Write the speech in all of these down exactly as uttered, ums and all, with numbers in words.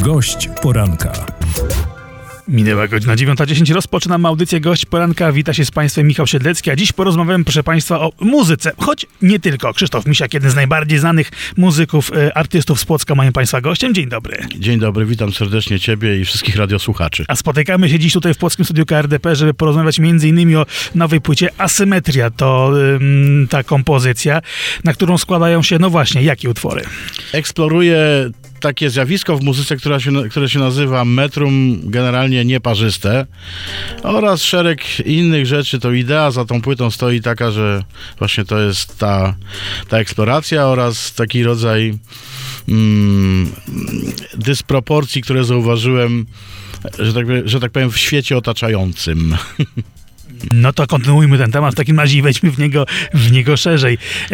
Gość poranka. Minęła godzina dziewiąta dziesięć. Rozpoczynamy audycję Gość Poranka. Wita się z Państwem Michał Siedlecki, a dziś porozmawiamy, proszę Państwa, o muzyce. Choć nie tylko. Krzysztof Misiak, jeden z najbardziej znanych muzyków, e, artystów z Płocka, moim Państwa gościem. Dzień dobry. Dzień dobry, witam serdecznie Ciebie i wszystkich radiosłuchaczy. A spotykamy się dziś tutaj w Płockim Studiu K R D P, żeby porozmawiać między innymi o nowej płycie Asymetria. To ym, ta kompozycja, na którą składają się, no właśnie, jakie utwory? Eksploruję takie zjawisko w muzyce, która się, które się nazywa metrum generalnie nieparzyste oraz szereg innych rzeczy. To idea za tą płytą stoi taka, że właśnie to jest ta, ta eksploracja oraz taki rodzaj mm, dysproporcji, które zauważyłem, że tak, że tak powiem, w świecie otaczającym. No to kontynuujmy ten temat, w takim razie wejdźmy w niego, w niego szerzej. E,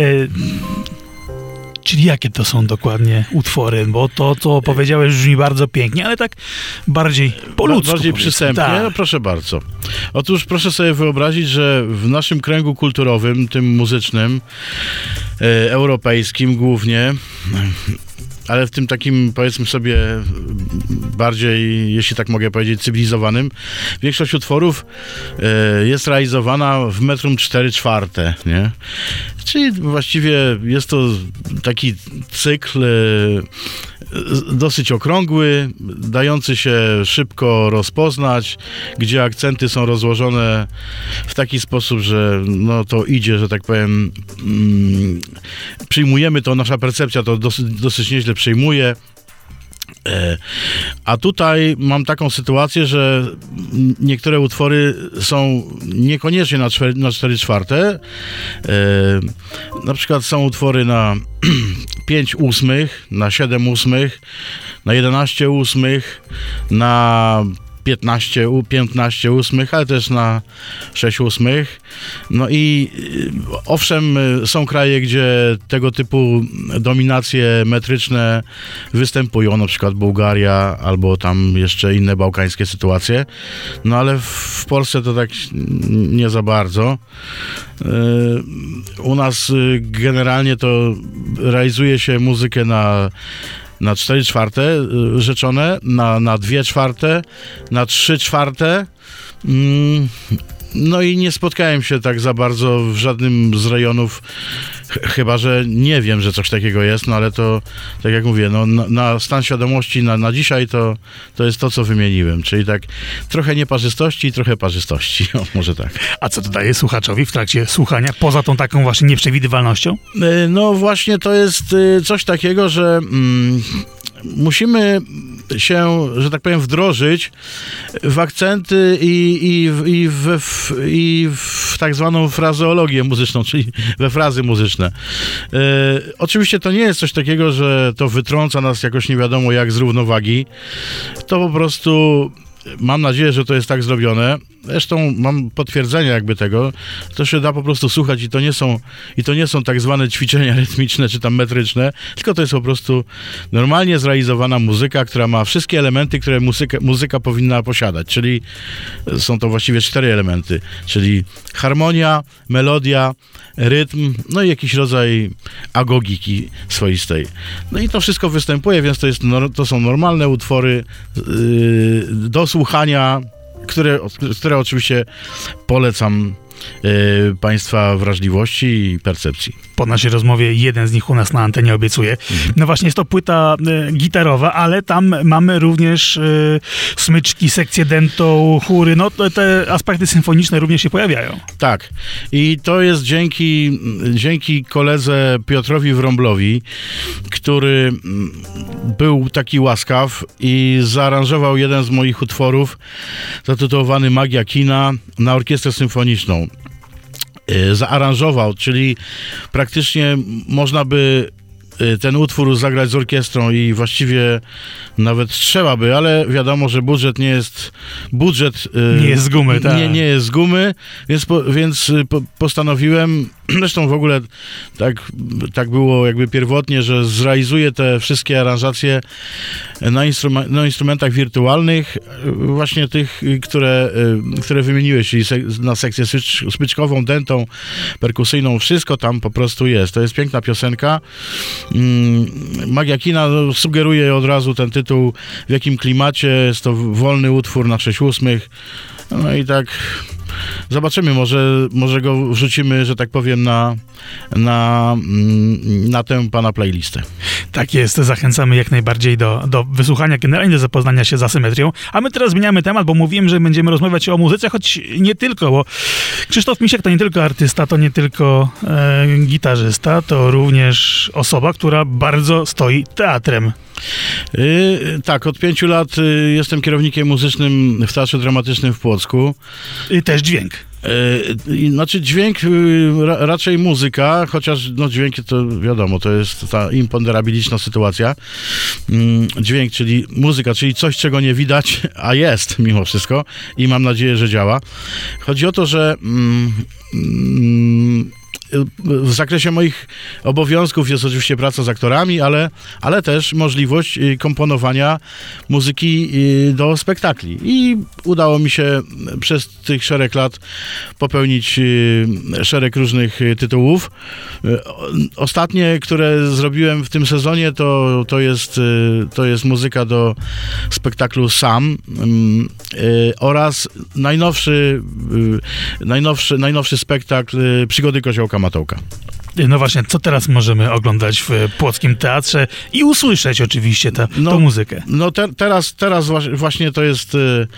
Czyli jakie to są dokładnie utwory? Bo to, co powiedziałeś, brzmi bardzo pięknie, ale tak bardziej po ludzku. Bardziej przystępnie? Tak. No proszę bardzo. Otóż proszę sobie wyobrazić, że w naszym kręgu kulturowym, tym muzycznym, e, europejskim głównie, ale w tym takim, powiedzmy sobie, bardziej, jeśli tak mogę powiedzieć, cywilizowanym, większość utworów e, jest realizowana w metrum cztery czwarte, nie? Czyli właściwie jest to taki cykl e, dosyć okrągły, dający się szybko rozpoznać, gdzie akcenty są rozłożone w taki sposób, że no to idzie, że tak powiem, mm, przyjmujemy to, nasza percepcja to dosyć, dosyć nieźle przyjmuje. A tutaj mam taką sytuację, że niektóre utwory są niekoniecznie na, czwer- na cztery czwarte. Na przykład są utwory na pięć ósmych, na siedem ósmych, na jedenaście ósmych, na piętnaście, piętnaście ósmych, ale też na sześć ósmych. No i owszem, są kraje, gdzie tego typu dominacje metryczne występują, na przykład Bułgaria albo tam jeszcze inne bałkańskie sytuacje, no ale w Polsce to tak nie za bardzo. U nas generalnie to realizuje się muzykę na na cztery czwarte rzeczone, na, na dwie czwarte, na trzy czwarte. Mm, no i nie spotkałem się tak za bardzo w żadnym z rejonów, ch- chyba że nie wiem, że coś takiego jest, no ale to, tak jak mówię, no, na, na stan świadomości na, na dzisiaj to, to jest to, co wymieniłem, czyli tak trochę nieparzystości i trochę parzystości, o, może tak. A co to daje słuchaczowi w trakcie słuchania, poza tą taką właśnie nieprzewidywalnością? No właśnie to jest coś takiego, że mm, musimy się, że tak powiem, wdrożyć w akcenty i, i, i, w, w, i w tak zwaną frazeologię muzyczną, czyli we frazy muzyczne. E, oczywiście to nie jest coś takiego, że to wytrąca nas jakoś nie wiadomo jak z równowagi. To po prostu mam nadzieję, że to jest tak zrobione. Zresztą mam potwierdzenie jakby tego. To się da po prostu słuchać i to nie są, i to nie są tak zwane ćwiczenia rytmiczne czy tam metryczne, tylko to jest po prostu normalnie zrealizowana muzyka, która ma wszystkie elementy, które muzyka, muzyka powinna posiadać. Czyli są to właściwie cztery elementy. Czyli harmonia, melodia, rytm, no i jakiś rodzaj agogiki swoistej. No i to wszystko występuje, więc to, jest, to są normalne utwory yy, do słuchania, które, które oczywiście polecam y, Państwa wrażliwości i percepcji. Po naszej rozmowie jeden z nich u nas na antenie obiecuje. No właśnie, jest to płyta y, gitarowa, ale tam mamy również y, smyczki, sekcję dentą, chóry, no to, te aspekty symfoniczne również się pojawiają. Tak. I to jest dzięki, dzięki koledze Piotrowi Wrąblowi, który był taki łaskaw i zaaranżował jeden z moich utworów zatytułowany Magia kina na orkiestrę symfoniczną. Zaaranżował, czyli praktycznie można by ten utwór zagrać z orkiestrą i właściwie nawet trzeba by, ale wiadomo, że budżet nie jest budżet nie jest z gumy, tak. nie, nie jest z gumy, więc, po, więc postanowiłem Zresztą w ogóle tak, tak było jakby pierwotnie, że zrealizuję te wszystkie aranżacje na, instrum- na instrumentach wirtualnych, właśnie tych, które, które wymieniłeś, czyli se- na sekcję smycz- smyczkową, dętą, perkusyjną, wszystko tam po prostu jest. To jest piękna piosenka. Magia Kina no, sugeruje od razu ten tytuł, w jakim klimacie. Jest to wolny utwór na sześć ósmych. No i tak zobaczymy, może, może go wrzucimy, że tak powiem, na, na, na tę pana playlistę. Tak jest, zachęcamy jak najbardziej do, do wysłuchania, generalnie do zapoznania się z asymetrią. A my teraz zmieniamy temat, bo mówiłem, że będziemy rozmawiać o muzyce, choć nie tylko, bo Krzysztof Misiak to nie tylko artysta, to nie tylko e, gitarzysta, to również osoba, która bardzo stoi teatrem. Yy, tak, od pięciu lat yy, jestem kierownikiem muzycznym w Teatrze Dramatycznym w Płocku. I też dźwięk. Yy, znaczy dźwięk, yy, ra, raczej muzyka, chociaż no dźwięk to wiadomo, to jest ta imponderabiliczna sytuacja. Yy, dźwięk, czyli muzyka, czyli coś, czego nie widać, a jest mimo wszystko i mam nadzieję, że działa. Chodzi o to, że yy, yy, w zakresie moich obowiązków jest oczywiście praca z aktorami, ale, ale też możliwość komponowania muzyki do spektakli. I udało mi się przez tych szereg lat popełnić szereg różnych tytułów. Ostatnie, które zrobiłem w tym sezonie, to, to, jest, to jest muzyka do spektaklu Sam oraz najnowszy, najnowszy, najnowszy spektakl Przygody Koziołka Matołka. No właśnie, co teraz możemy oglądać w Płockim Teatrze i usłyszeć oczywiście ta, no, tą muzykę? No te, teraz, teraz właśnie to jest,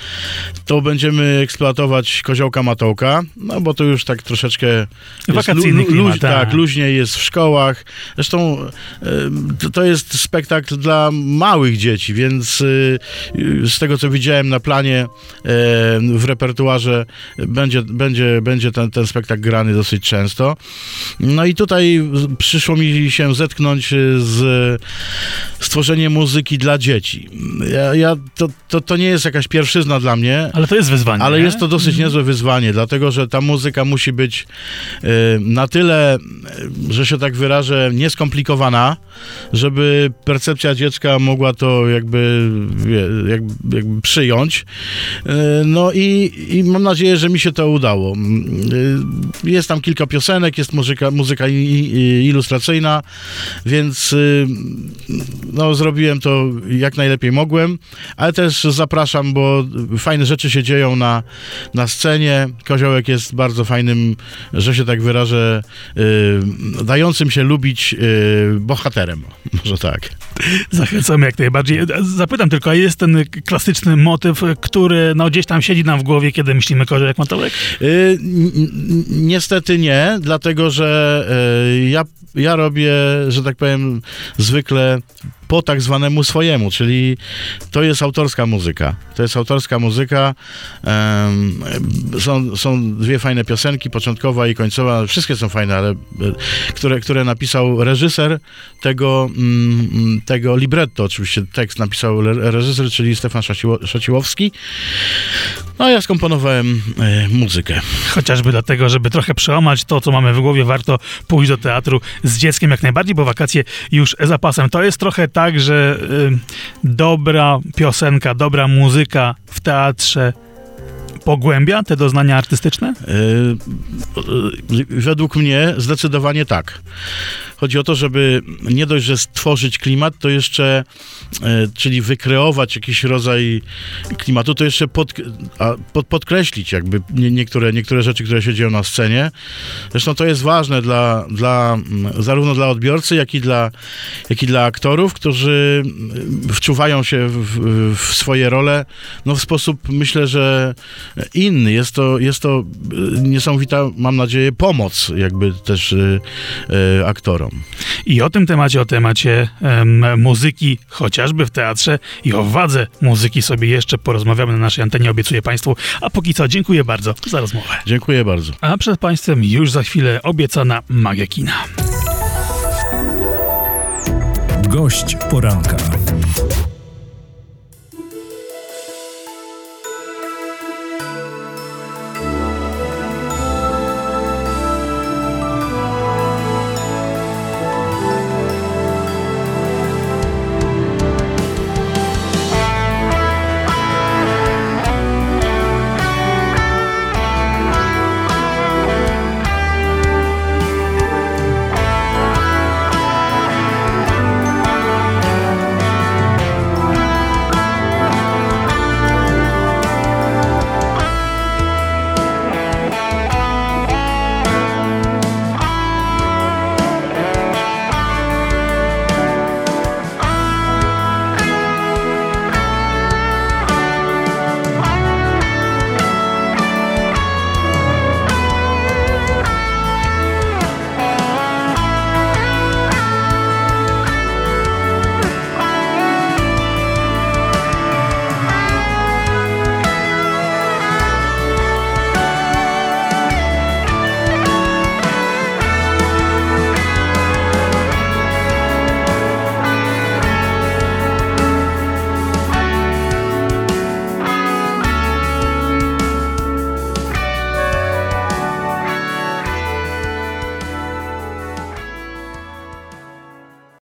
to będziemy eksploatować Koziołka Matołka, no bo to już tak troszeczkę wakacyjny lu, lu, klimat, luź, tak, luźniej jest w szkołach. Zresztą to, to jest spektakl dla małych dzieci, więc z tego, co widziałem na planie w repertuarze, będzie, będzie, będzie ten, ten spektakl grany dosyć często. No i tutaj przyszło mi się zetknąć z stworzeniem muzyki dla dzieci. Ja, ja, to, to, to nie jest jakaś pierwszyzna dla mnie. Ale to jest wyzwanie. Ale nie? jest to dosyć niezłe wyzwanie, dlatego że ta muzyka musi być y, na tyle, że się tak wyrażę, nieskomplikowana, żeby percepcja dziecka mogła to jakby, jakby, jakby przyjąć. Y, no i, i mam nadzieję, że mi się to udało. Y, jest tam kilka piosenek, jest muzyka, muzyka i, i, ilustracyjna, więc y, no, zrobiłem to jak najlepiej mogłem, ale też zapraszam, bo fajne rzeczy się dzieją na, na scenie. Koziołek jest bardzo fajnym, że się tak wyrażę, y, dającym się lubić y, bohaterem. Może tak. Zachęcamy jak najbardziej. Zapytam tylko, a jest ten klasyczny motyw, który no, gdzieś tam siedzi nam w głowie, kiedy myślimy Koziołek Matołek? Y, niestety nie, dlatego że y, ja, ja robię, że tak powiem, zwykle po tak zwanemu swojemu, czyli to jest autorska muzyka. To jest autorska muzyka. Um, są, są dwie fajne piosenki, początkowa i końcowa. Wszystkie są fajne, ale które, które napisał reżyser tego, mm, tego libretto. Oczywiście tekst napisał reżyser, czyli Stefan Szaciło, Szaciłowski. No a ja skomponowałem e, muzykę. Chociażby dlatego, żeby trochę przełamać to, co mamy w głowie, warto pójść do teatru z dzieckiem jak najbardziej, bo wakacje już za pasem. To jest trochę tak, że y, dobra piosenka, dobra muzyka w teatrze pogłębia te doznania artystyczne? Yy, yy, według mnie zdecydowanie tak. Chodzi o to, żeby nie dość, że stworzyć klimat, to jeszcze, yy, czyli wykreować jakiś rodzaj klimatu, to jeszcze pod, a, pod, podkreślić jakby nie, niektóre, niektóre rzeczy, które się dzieją na scenie. Zresztą to jest ważne dla, dla, zarówno dla odbiorcy, jak i dla, jak i dla aktorów, którzy wczuwają się w, w swoje role no w sposób, myślę, że inny. Jest to, jest to niesamowita, mam nadzieję, pomoc jakby też y, y, aktorom. I o tym temacie, o temacie um, muzyki, chociażby w teatrze i o wadze muzyki sobie jeszcze porozmawiamy na naszej antenie, obiecuję Państwu. A póki co dziękuję bardzo za rozmowę. Dziękuję bardzo. A przed Państwem już za chwilę obiecana Magia Kina. Gość poranka.